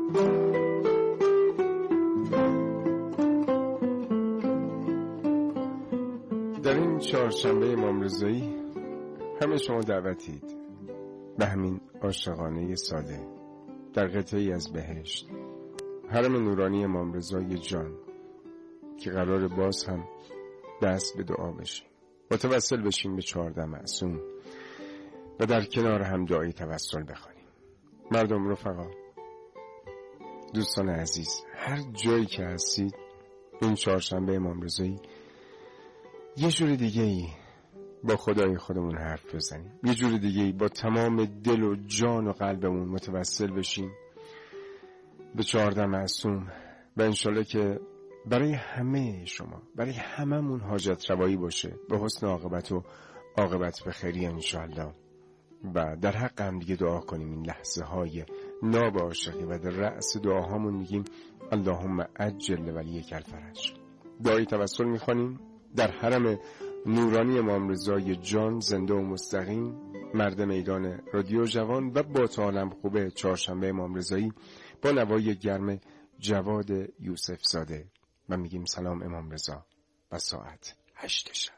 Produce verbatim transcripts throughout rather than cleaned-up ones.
در این چهارشنبه امام رضایی همه شما دعوتید به همین عاشقانه ساده در قطعه‌ای از بهشت، حرم نورانی امام رضای جان که قرار باز هم دست به دعا بشیم، متوسل بشیم به چهارده معصوم و در کنار هم دعای توسل بخوانیم. مردم، رفقا، دوستان عزیز، هر جایی که هستید این چهارشنبه امام رضایی یه جور دیگه ای با خدای خودمون حرف بزنیم، یه جور دیگه ای با تمام دل و جان و قلبمون متوسل بشیم به چهارده معصوم و انشالله که برای همه شما، برای هممون حاجت روایی باشه به حسن عاقبت و عاقبت به خیری انشالله. و در حق هم دیگه دعا کنیم این لحظه های ناب عاشقی و در رأس دعاهامون میگیم اللهم عجل ولیک الفرج. دعای توسل میخوانیم در حرم نورانی امام رضای جان زنده و مستقیم، مرد میدان رادیو جوان و با عالم خوبه چهارشنبه امام رضایی با نوای گرم جواد یوسف زاده و میگیم سلام امام رضا و ساعت هشت شب.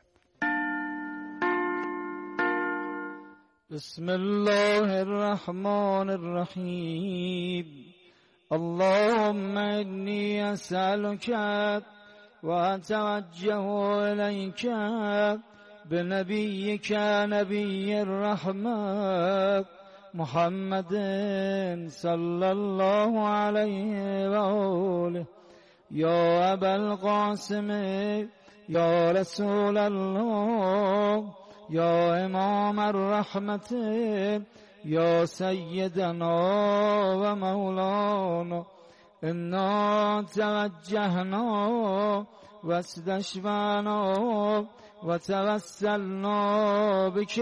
بسم الله الرحمن الرحیم. اللهم انی اسألک و اتوجه الیک بنبیک نبی الرحمت محمد صلی الله علیه و آله. یا ابا القاسم یا رسول الله یا امام الرحمت یا سیدنا و مولانا انا توجهنا و استشفعنا و توسلنا بک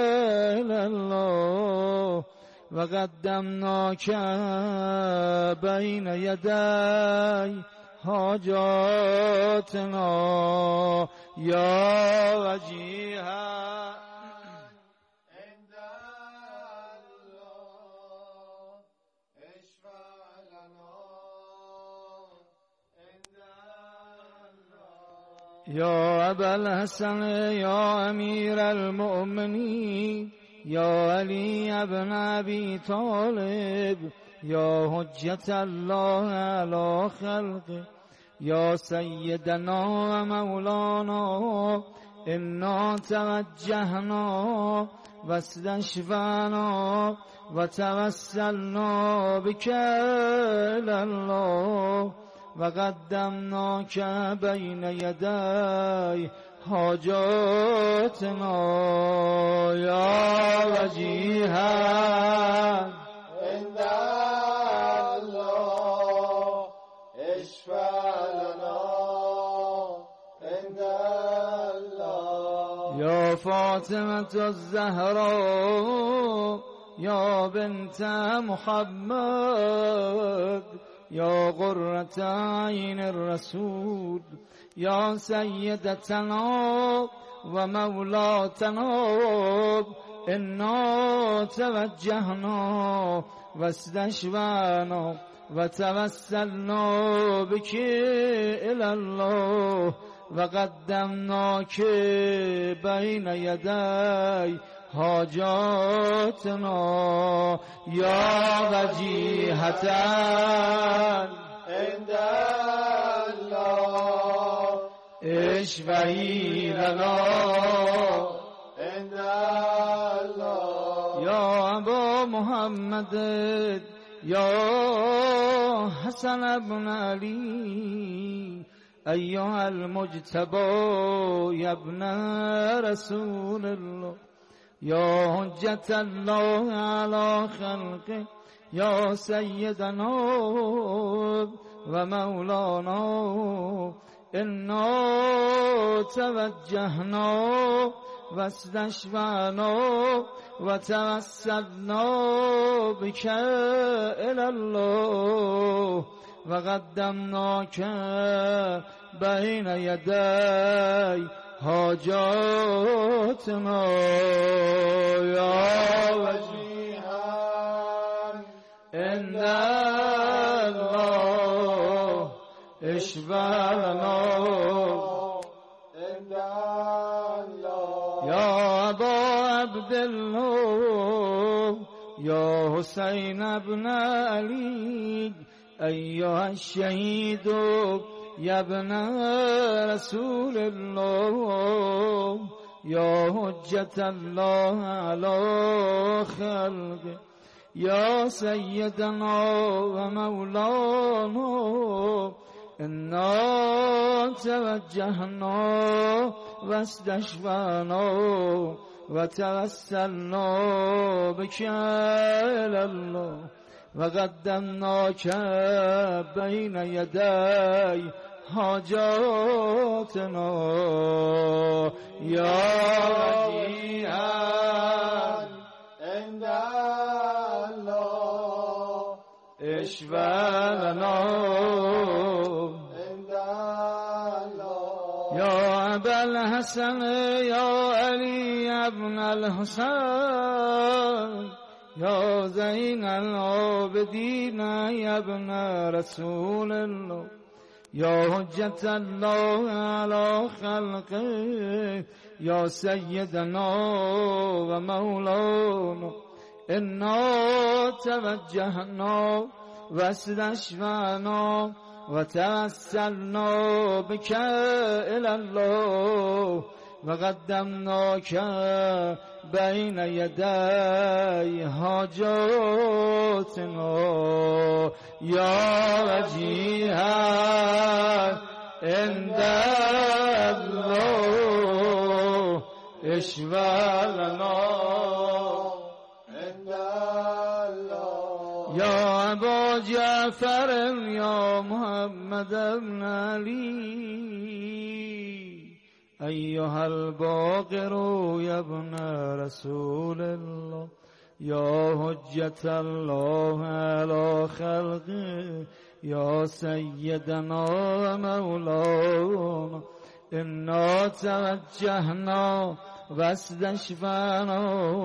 الله و قدمناک بین یدی حاجاتنا یا وجیها یا ابا الحسن یا امیر المؤمنین یا علی ابن ابی طالب یا حجت الله علی خلقه یا سیدنا و مولانا انا توجهنا و استشفعنا و توسلنا بک الله و قدمناک بین یدی حاجاتنا یا وجیها عند الله اشفع لنا عند الله. یا فاطمة الزهراء یا بنت محمد یا قرة عین الرسول یا سیدتنا و مولاتنا انا توجهنا و استشفعنا و توسلنا بک الی الله و قدمناک بین یدی حاجاتنا یا وجیهتا عند الله اشفعی لنا عند الله. یا ابا محمد یا حسن ابن علی ایها المجتبی یا ابن رسول الله یا حجت الله علی خلقه یا سیدنا و مولانا انا توجهنا و استشفعنا و توسلنا بک الی الله و قدمناک بین یدی حاجاتنا یا وجیها عند اشفع لنا يا أبا عبد الله يا حسين ابن علي أيها الشهيد يا ابن رسول الله يا حجة الله على خلقه يا سيدنا ومولانا إنا توجهنا واستشفعنا وتوسلنا بك إلى الله وقدمناك بين يدي حاجاتنا يا وجيها عند الله اشفع لنا عند الله يا أبا الحسن يا علي ابن الحسين يا زين العابدين يا ابن رسول الله يا حجة الله على خلقه يا سيدنا ومولانا إنا توجهنا واستشفعنا وتوسلنا بك إلى الله وقدمناك بين يدي حاجاتنا يا وجيها عند الله اشفع لنا عند الله يا أبا جعفر يا محمد بن علي أيها الباقر يا ابن رسول الله يا حجة الله على خلقه يا سيدنا مولانا إنا توجهنا واستشفعنا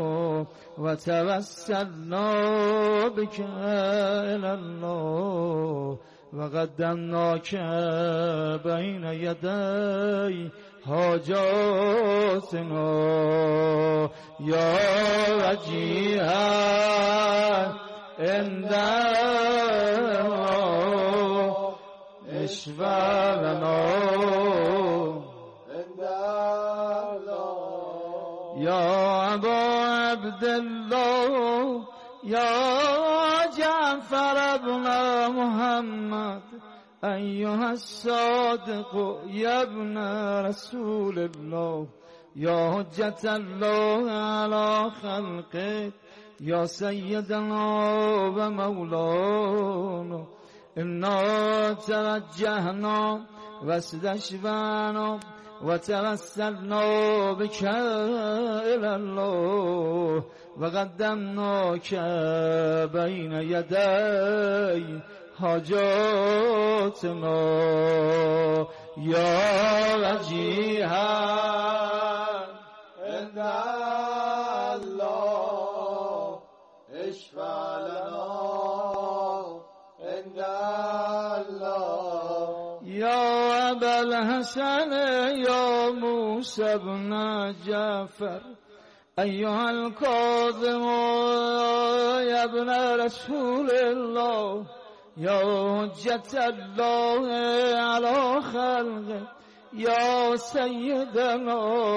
وتوسلنا بك إلى الله وقدمناك بين يدي حاجاتنا يا وجيها عند الله اشفع لنا عند الله يا أبا عبد الله يا جعفر بن محمد أيها الصادق يا ابن رسول الله يا حجة الله على خلقه يا سيدنا ومولانا إنا توجهنا واستشفعنا وتوسلنا بك إلى الله وقدمناك بين يدي حاجاتنا يا وجيها عند الله اشفع لنا عند الله يا أبا الحسن يا موسى بن جعفر أيها الكاظم يا ابن رسول الله يا حجة الله على خلقه يا سيدنا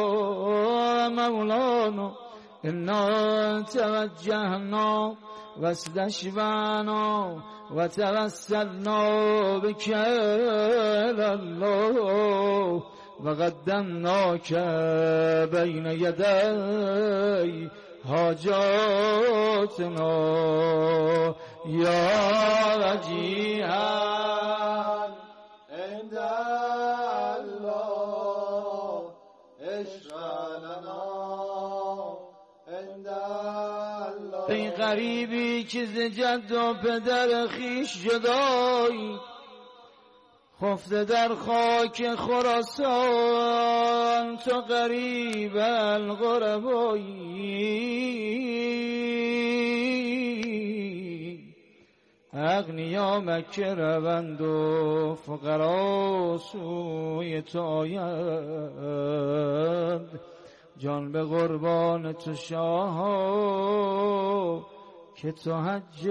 مولانا إنا توجهنا واستشفعنا وتوسلنا بك إلى الله وقدمناك بين يدي حاجاتنا يا وجيها عند الله اشفع لنا عند الله ای غریبی که ز جد و پدر خویش جدایی خفته در خاک خراسان تو غریب الغربایی اغنیا مکه روند و فقرا سوی تو آیند، جان به قربان تو شاه که تو حج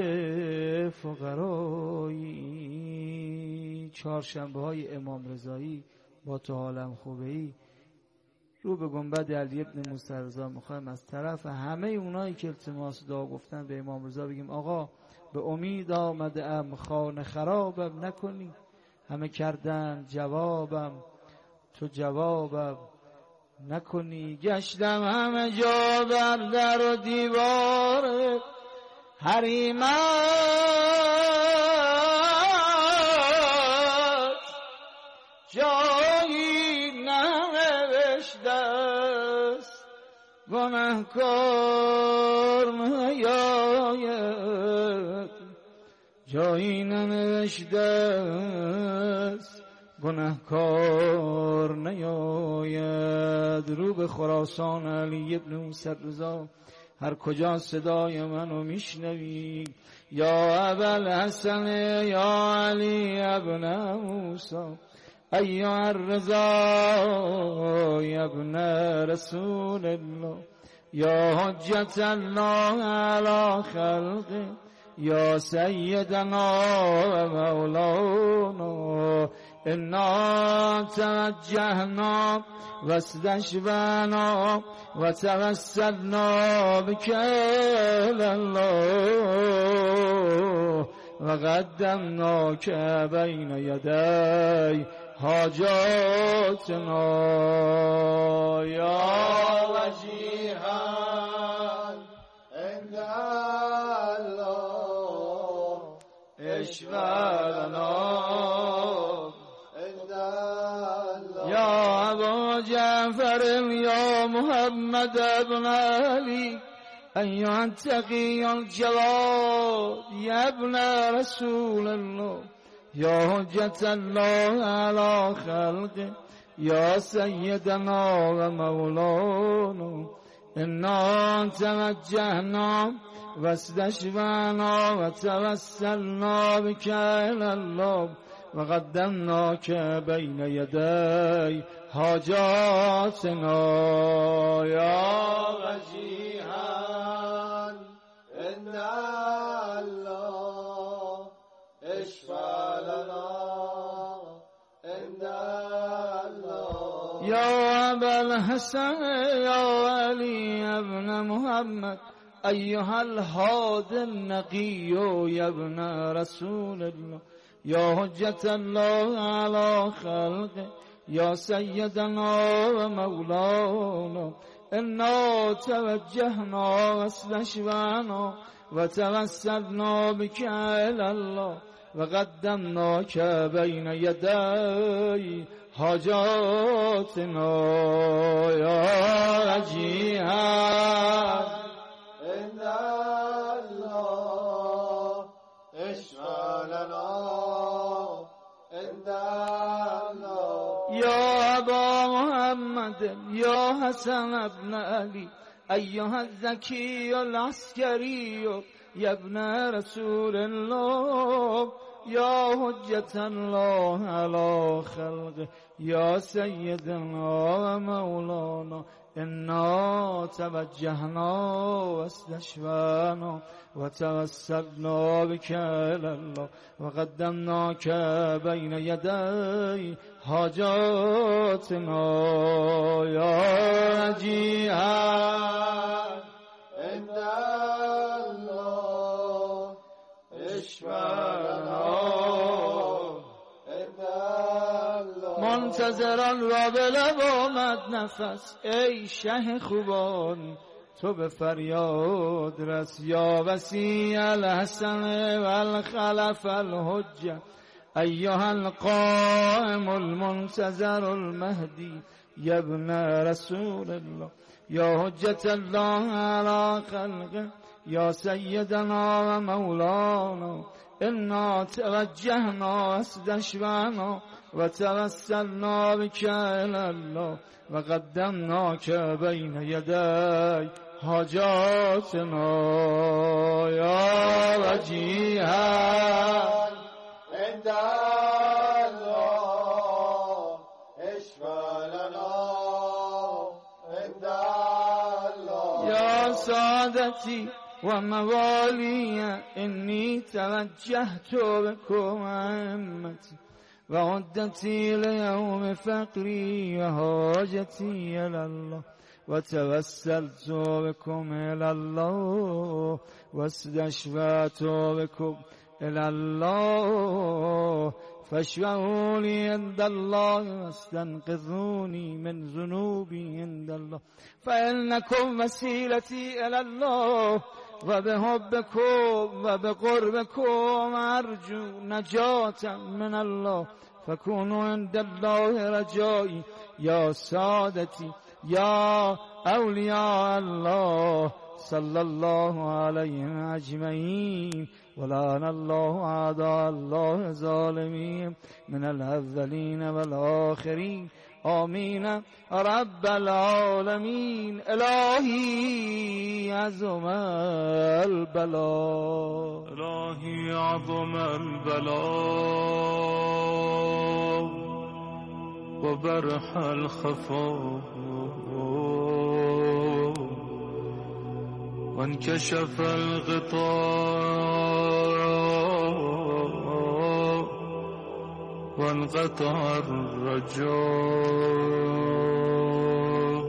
فقرایی. چهارشنبه های امام رضایی با تو حالم خوبه ای رو به گنبد علی ابن موسی رضا میخوایم از طرف همه اونایی که التماس دعا گفتن به امام رضا بگیم آقا به امید آمده ام خانه خرابم نکنی، همه کردن جوابم تو جوابم نکنی. گشتم همه جا بر در و دیوار حریمت، جایی ننوشته است گناهکار نیاید، جایی ننوشته است گناهکار نیاید. رو به خراسان علی ابن موسی رضا، هر کجا صدای منو میشنوی، یا ابوالحسن یا علی ابن موسی ایها الرضا یا ابن رسول الله، یا حجت الله علی خلقه، یا سیدنا و مولانا، انا توجهنا واستشفعنا و توسلنا بك الی الله و قدمناک بین یدی حاجاتنا. یا وجیها عند الله اشفع لنا، یا ابا جعفر یا محمد ابن علی ایها التقی الجواد یا ابن رسول الله، یا حجت الله علی خلقه، یا سیدنا و مولانا، انا توجهنا واستشفعنا و توسلنا بك الی الله و قدمناک بین یدی حاجاتنا. یا وجیها عند الله اشفع لنا عند الله، یا ابوالحسن یا علی ابن محمد ایها الهادی النقی یا ابن رسول الله، یا حجت الله علی خلقه، یا سیدنا و مولانا، انا توجهنا واستشفعنا و توسلنا بك الی الله و قدمناک بین یدی حاجاتنا. یا وجیها عند الله اشفع لنا عند الله، یا ابا محمد یا حسن ابن علی ایها الزکی العسکری یا ابن رسول الله، یا حجت الله علی خلقه، یا سیدنا و مولانا، انا توجهنا واستشفعنا و توسلنا بك الی الله و قدمناک بین یدی حاجاتنا. یا وجیها عند الله اشفع لنا عند الله. منتظران را به لب آمد نفس، ای شه خوبان تو به فریاد رس، یا وسیع الحسن و الخلف الحجه ایها القائم المنتظر المهدی یا ابن رسول الله، یا حجت الله علی خلقه، یا سیدنا و مولانا، انا توجهنا واستشفعنا و توسلنا بك الی الله و قدمناک بین یدی حاجاتنا یا وجیها عند الله اشفع لنا عند الله يا سادتي وموالي إني توجهت بكم أئمتي وعدتي ليوم فقري وحاجتي إلى الله وتوسلت بكم إلى الله واستشفعت بكم إلى الله فاشفعوا لي عند الله واستنقذوني من ذنوبي عند الله فإنكم وسيلتي إلى الله وبحبكم وبقربكم أرجو نجاة من الله فكونوا عند الله رجائي يا سادتي يا أولياء الله صلى الله عليهم أجمعين ولعن الله أعداء الله الظالمين من الأولين والآخرين آمين رب العالمين إلهي عظم البلاء إلهي عظم البلاء وبرح الخفاء وانكشف الغطاء وانقطع الرجاء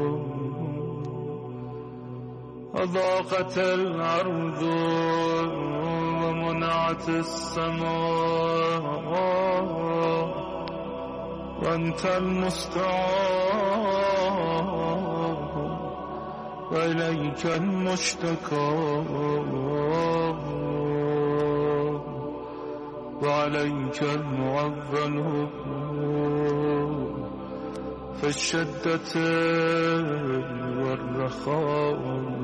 وضاقت الأرض ومنعت السماء وأنت المستعان وإليك المشتكى وعليك المعول في الشدة والرخاء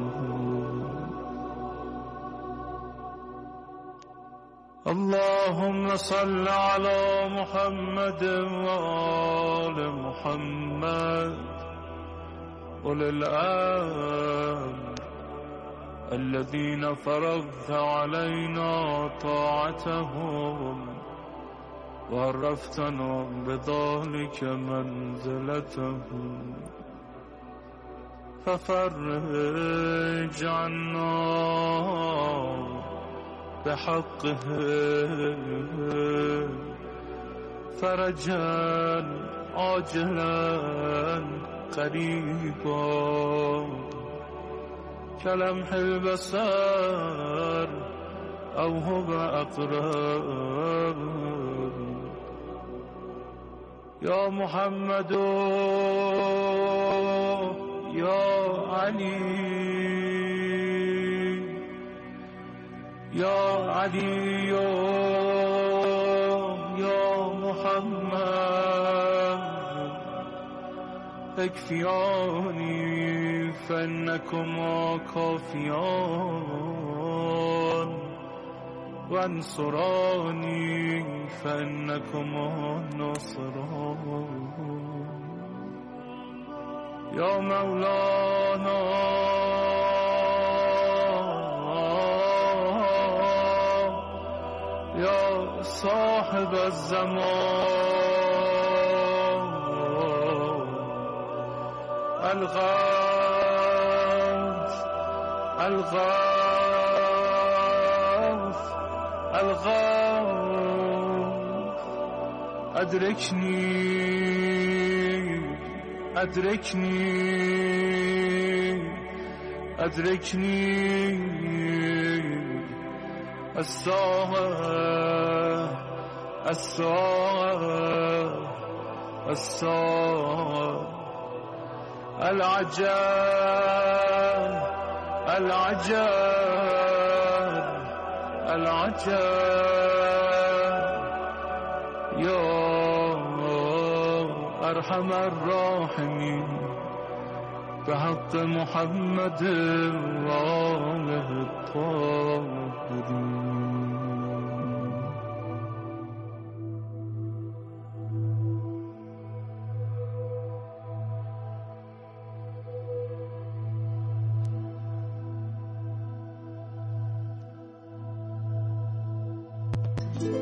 اللهم صل على محمد وآل محمد أولي الأمر الذين فرضت علينا طاعتهم وعرفتنا بذلك منزلتهم ففرج عنا بحقه فرجا عاجلا قريبا كلمح البصر أو هو أقرب يا محمد يا علي يا علي يا محمد اكفياني فإنكما كافيان وانصراني فإنكما ناصران يا مولانا يا صاحب الزمان الغاث الغاث الغاث أدركني أدركني أدركني الساعة الساعة الساعة العجاب العجاب العجاب يا أرحم الراحمين بحق محمد وآله الطاهرين.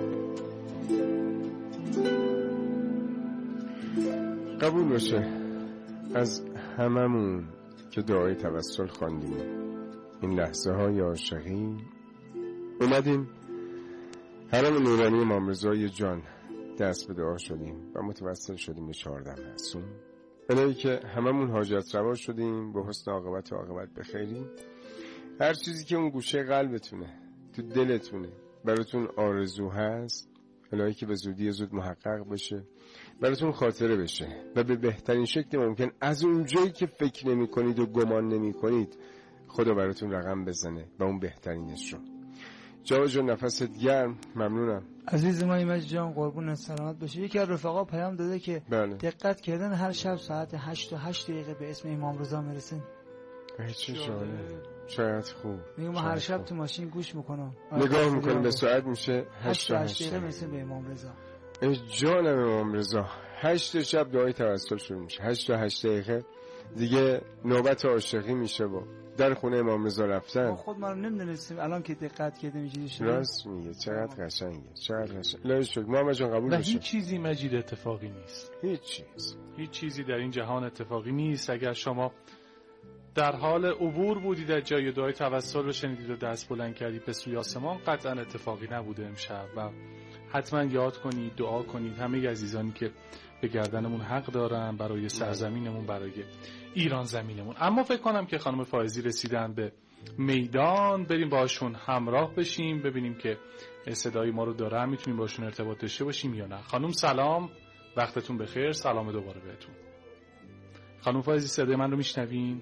قبول باشه از هممون که دعای توسل خواندیم این لحظه های عاشقی اومدیم حرم نورانی امام رضای جان دست به دعا شدیم و متوسل شدیم به چهارده معصوم، الهی که هممون حاجت روا شدیم به حسن عاقبت و عاقبت بخیریم. هر چیزی که اون گوشه قلبتونه تو دلتونه براتون آرزو هست، الهی که به زودی زود محقق بشه، براتون خاطره بشه و به بهترین شکل ممکن از اون جایی که فکر نمی کنید و گمان نمی کنید خدا براتون رقم بزنه و اون بهترینش رو. جواد جان نفست گرم، ممنونم. عزیز ما ایمج جان قربون سلامت باشه. یکی از رفقا پیام داده که بله. دقت کردن هر شب ساعت هشت و هشت دقیقه به اسم امام رضا میرسین. چه جالب، شاید خوب. میگم ما هر شب تو ماشین گوش میکنم نگاه میکنم به ساعت میشه هشت و هشت دقیقه میرسیم به امام رضا. ای جانم امام رضا، هشت شب دعای توسل شروع میشه، هشت و هشت دقیقه دیگه نوبت عاشقی میشه با در خونه امام رضا رفتن. ما خود ما رو نمیدونستیم الان که دقت کردیم اینجوری شده. راست میگه، چقدر قشنگه، چقدر قشنگ. الهی شکر محمد جان قبول و بشه. هیچ چیزی مجید اتفاقی نیست، هیچ چیز هیچ چیزی در این جهان اتفاقی نیست. اگر شما در حال عبور بودید از جای دعای توسل رو شنیدید و دست بلند کردید به سوی آسمان، قطعا اتفاقی نبوده امشب و حتما یاد کنید، دعا کنید. همه عزیزانی که به گردنمون حق دارن برای سرزمینمون، برای ایران زمینمون. اما فکر کنم که خانم فائزی رسیدن به میدان، بریم باشون همراه بشیم ببینیم که صدای ما رو دارن، میتونیم باشون ارتباط داشته باشیم یا نه. خانم سلام، وقتتون بخیر، سلام دوباره بهتون. خانم فائزی صدای من رو میشنوین؟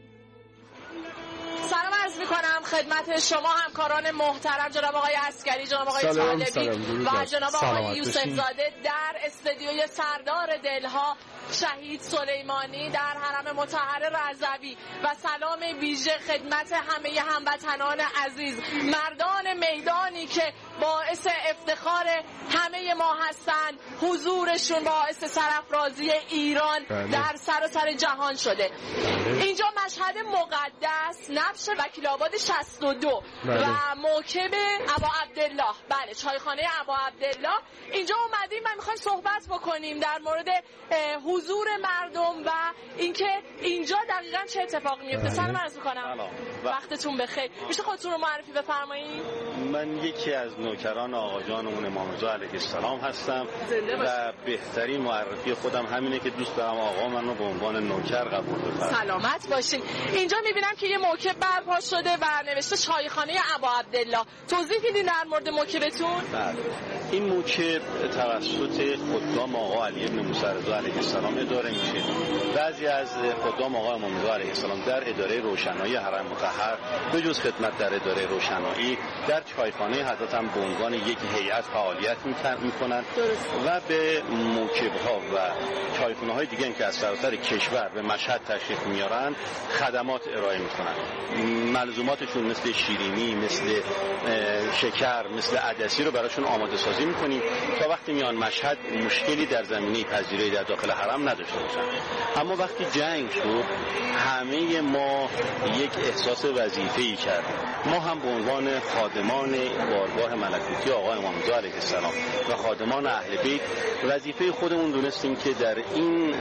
سلام عرض میکنم خدمت شما همکاران محترم، جناب آقای عسکری، جناب آقای طالبی و جناب آقای یوسف زاده در استودیوی سردار دلها شهید سلیمانی در حرم مطهر رضوی و سلام ویژه خدمت همه هموطنان عزیز، مردان میدانی که باعث افتخار همه ما هستن، حضورشون باعث سرافرازی ایران بله. در سراسر جهان شده. بله. اینجا مشهد مقدس نبش وکیل آباد شصت و دو بله. و موکب ابا عبدالله، بله چایخانه ابا عبدالله اینجا اومدیم و میخوایم صحبت بکنیم در مورد حضور مردم و اینکه اینجا دقیقاً چه اتفاقی میفته. سلام عرض می‌کنم. وقتتون بخیر. میشه خودتون رو معرفی بفرمایید؟ من یکی از نوکران آقا جانمون امام رضا علیه السلام هستم و بهترین معرفی خودم همینه که دوست دارم آقا منو به عنوان نوکر قبول بفرمایید. سلامت باشین. اینجا می‌بینم که یه موکب برپا شده و نوشته چایخانه ابا عبدالله. توضیح میدین در مورد موکبتون؟ بله. این موکب توسط خدام آقا علی بن موسی رضا علیه السلام اداره میشه. بعضی از خدام آقا امام رضا علیه السلام در اداره روشنایی حرم مطهر به جز خدمت در اداره روشنایی در چایخانه حضرت هم به عنوان یک هیئت فعالیت میکنند و به موکب‌ها و چایخانه‌های دیگه که از سراسر کشور به مشهد تشریف میارن خدمات ارائه میکنن. ملزوماتشون مثل شیرینی، مثل شکر، مثل عدسی رو براشون آماده سازی میکنیم تا وقتی میان مشهد مشکلی در زمینه پذیرایی در داخل حرم نداشته باشن. اما وقتی جنگ شد همه ما یک احساس وظیفه‌ای کردیم. ما هم به عنوان خادمان بارگاه ملکوتی آقا امام رضا علیه السلام و خادمان اهل بیت وظیفه خودمون دونستیم که در این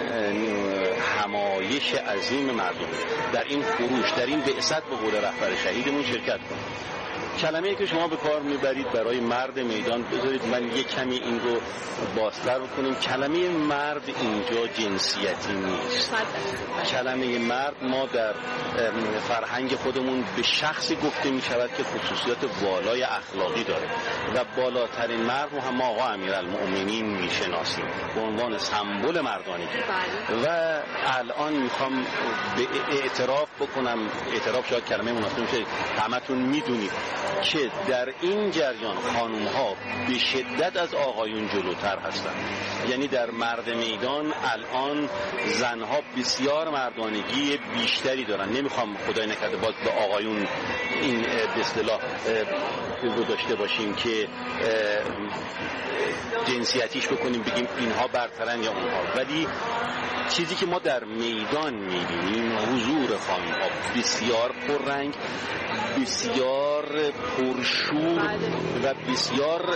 همایش عظیم مردم، در این خروش، در این بعثت به قول رهبر شهیدمون شرکت کنیم. کلمه‌ای که شما به کار میبرید برای مرد میدان، بذارید من یک کمی این رو بازتر بکنیم. کلمه مرد اینجا جنسیتی نیست. کلمه مرد ما در فرهنگ خودمون به شخصی گفته میشود که خصوصیات والای اخلاقی داره و بالاترین مرد رو هم آقا امیرالمؤمنین میشناسیم به عنوان سمبل مردانگی. و الان میخوام به اعتراف بکنم، اعتراف شاید کلمه مناسب میشه، همتون میدونید که در این جریان خانوم ها به شدت از آقایون جلوتر هستند. یعنی در مرد میدان الان زنها بسیار مردانگی بیشتری دارن. نمیخوام خدای نکرده باز به آقایون این به اصطلاح رو داشته باشیم که جنسیتیش بکنیم بگیم اینها برترن یا اونها، ولی چیزی که ما در میدان میبینیم حضور خانم ها بسیار پررنگ، بسیار بسیار پرشور و بسیار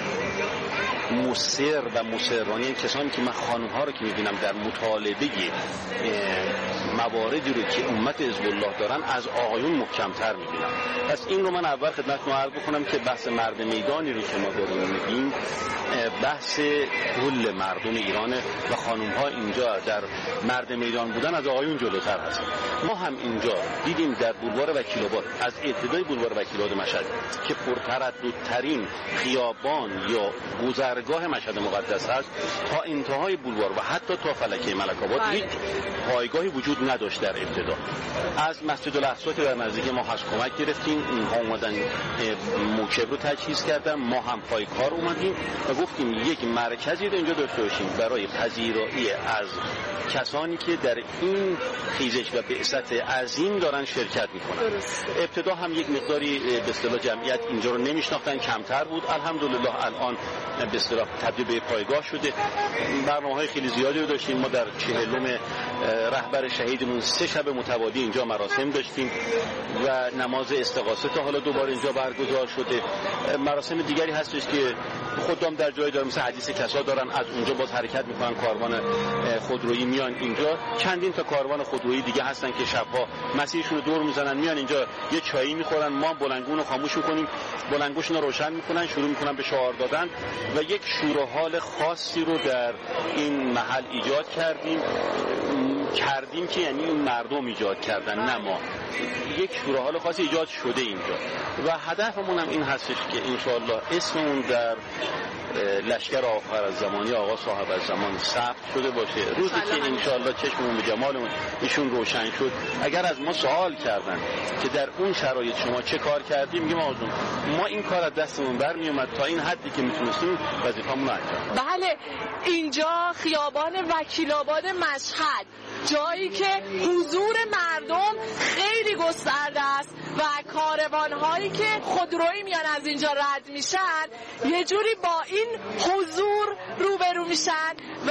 مصر و مصرانه، کسانی که من خانم‌ها رو که می‌بینم در مطالبه مواردی رو که امت حزب الله دارن از آقایون محکم‌تر می‌بینم. پس این رو من اول خدمتتون عرض بکنم که بحث مرد میدانی رو که ما داریم می‌گیم بحث کل مردم ایرانه و خانم‌ها اینجا در مرد میدان بودن از آقایون جلوتر هستن. ما هم اینجا دیدیم در بولوار وکیل‌آباد از ابتدای بولوار وکیل‌آباد مشهد که پرترددترین خیابان یا گذرگاه مشهد مقدس هست تا انتهای بولوار و حتی تا فلکه ملک‌آباد هیچ پایگاهی وجود نداشت. در ابتدا از مسجد الاقصی که در نزدیک ما هست کمک گرفتیم، اینها اومدن موکب رو تجهیز کردن، ما هم پای کار اومدیم و گفتیم یک مرکزی رو اینجا داشته باشیم برای پذیرایی از کسانی که در این خیزش و بعثت عظیم دارن شرکت میکنن. ابتدا هم یک مقداری به اصطلاح جمعیت اینجا رو نمیشناختن، کمتر بود. الحمدلله الان به اصطلاح تبدیل به پایگاه شده. برنامه‌های خیلی زیادی رو داشتیم. ما در چهلم رهبر شهیدمون سه شب متوالی اینجا مراسم داشتیم و نماز استغاثه تا حالا دوباره اینجا برگزار شده. مراسم دیگری هستش که خدام در جای دارن، مثل حدیث کسا دارن، از اونجا باز حرکت میکنن، کاروان خودرویی میان اینجا. چندین تا کاروان خودرویی دیگه هستن که شبها مسیرشون رو دور میزنن میان اینجا یه چایی میخورن، ما بلنگون رو خاموش میکنیم، بلنگوشون رو روشن میکنن، شروع میکنن به شعار دادن و یک شور و حال خاصی رو در این محل ایجاد کردیم کردیم که یعنی این مردم ایجاد کردن نه ما. یک شور و حال خاصی ایجاد شده اینجا و هدفمون هم این هستش که انشاءالله اسممون در لشکر آخر از زمانی آقا صاحب از زمان ثبت شده باشه. روزی که انشاءالله چشممون به جمالمون ایشون روشن شد، اگر از ما سوال کردن که در اون شرایط شما چه کار کردیم، میگیم آقا ما این کار از دستمون برمی اومد، تا این حدی که میتونستیم وظیفه‌مون رو انجام. بله، اینجا خیابان وکیل‌آباد مشهد، جایی که حضور مردم خیلی گسترده است و کاروان‌هایی که خودرویی میان از اینجا رد میشن یه جوری با این حضور روبرو میشن و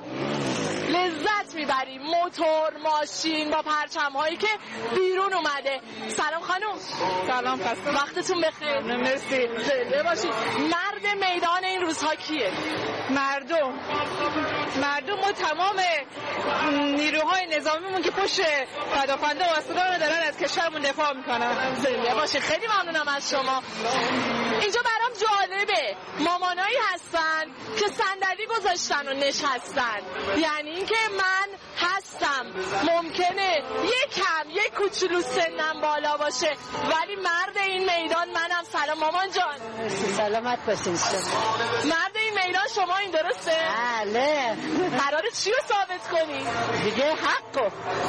لذت میبریم. موتور، ماشین با پرچم‌هایی که بیرون اومده. سلام خانم. سلام خانم. وقتتون بخیر. مرسی. زنده باشید. مرد میدان این روزها کیه؟ مردم. مردم و تمام نیروهای نظامیمون که پشت پدافنده و اسلحه دارن از کشورمون دفاع میکنن. زنده باشید. خیلی ممنونم از شما. اینجا برام جالبه، مامانایی هستن که صندلی گذاشتن و نشستن، یعنی اینکه من هستم، ممکنه یکم یک کوچولو سنم بالا باشه ولی مرد این میدان منم. سلام مامان جان. سلامت باشین شما. مرد این میدان شما، این درسته؟ بله. قراره چی رو ثابت کنی؟ دیگه حقو.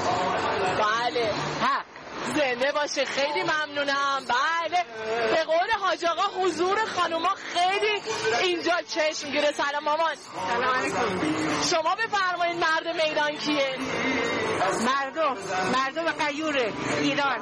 بله حق. زنده باشه. خیلی ممنونم. بله، به قول حاج آقا حضور خانوما خیلی اینجا چشم گیره. سلام مامان. سلام علیکم. شما بفرمایید مرد میدان کیه؟ مردم. مردم غیور ایران.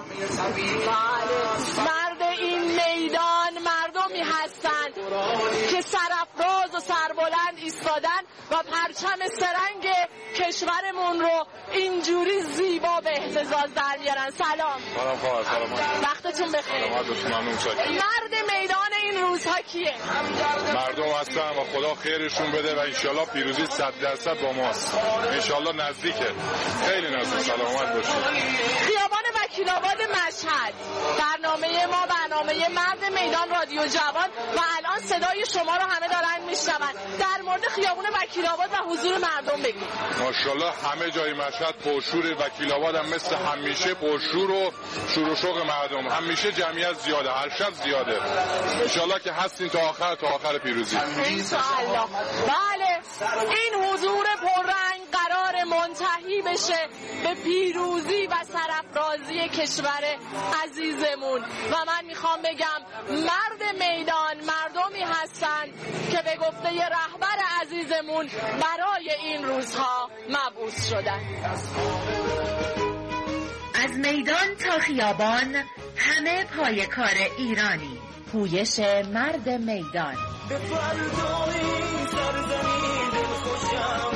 بله، مرد این میدان مردمی هستن که سرافراز و سربلند ایستادن و پرچم سرنگ کشورمون رو اینجوری زیبا به اهتزاز در میارن. سلام. سلام خواهر. سلام. وقتتون بخیر. مرد میدان این روزها کیه؟ مردم هستن و خدا خیرشون بده و انشالله پیروزی صد درصد با ماست. انشالله نزدیکه، خیلی نزدیک. سلامت باشید. خیابان وکیل‌آباد مشهد، برنامه ما برنامه مرد میدان رادیو جوان و الان صدای شما رو همه دارن میشنون. در مورد خیابان وکیل‌آباد و حضور مردم بگید. ماشاءالله همه جای مشهد پرشور، وکیل‌آباد هم مثل همیشه پرشور و شور و شوق مردم. همیشه جمعیت زیاده، هر شب زیاده. انشالله که هستین تا آخر تا آخر پیروزی. انشالله. بله، این حضور پررنگ قرار منتهی بشه به پیروزی و سرافرازی کشور عزیزمون و من میخوام بگم مرد میدان مردمی هستن که به گفته رهبر عزیزمون برای این روزها مبعوث شدن. از میدان تا خیابان همه پای کار ایرانی. پویش مرد میدان. به فردای سرزمین دل خوشم